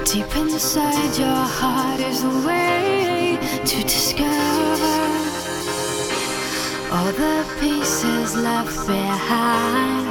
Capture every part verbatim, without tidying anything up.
Deep inside your heart is a way to discover all the pieces left behind.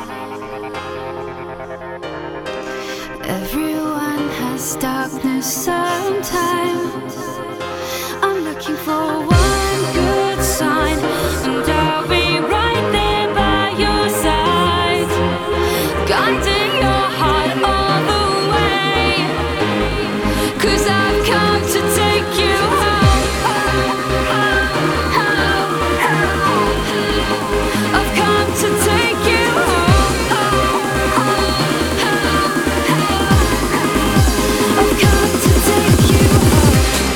Everyone has darkness sometimes. I'm looking for one good sign, and I'll be right there by your side, guiding your heart all the way. 'Cause I've come to take you home, home, home, home. I've come to take you home, home, home, home. I've come to take you home.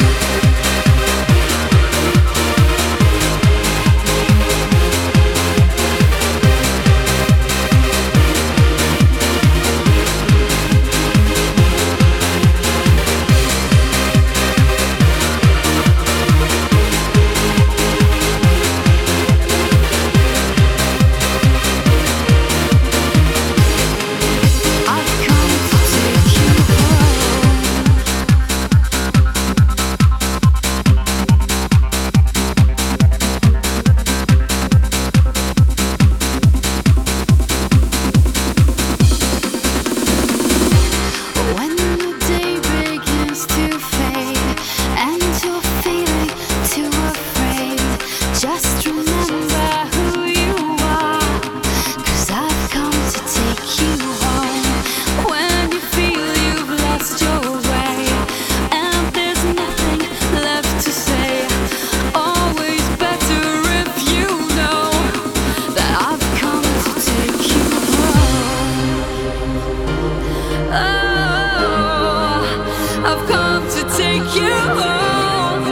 I've come to take you home.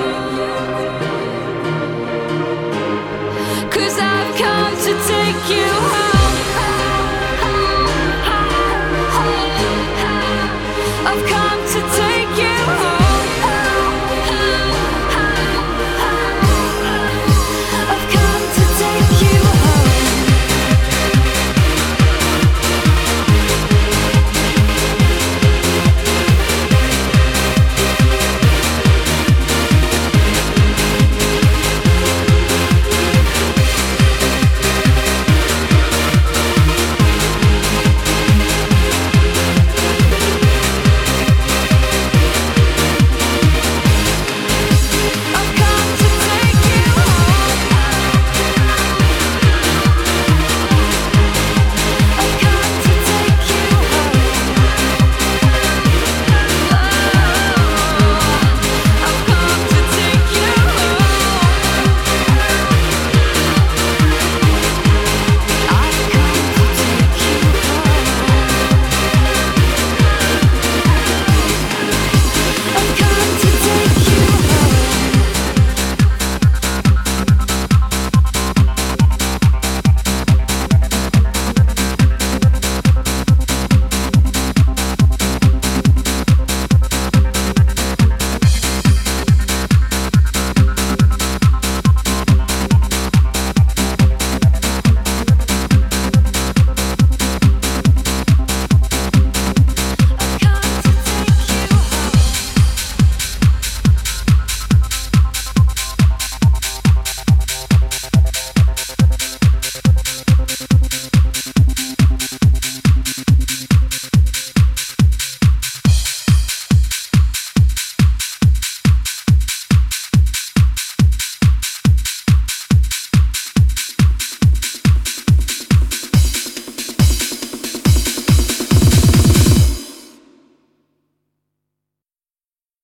'Cause I've come to take you home. I've come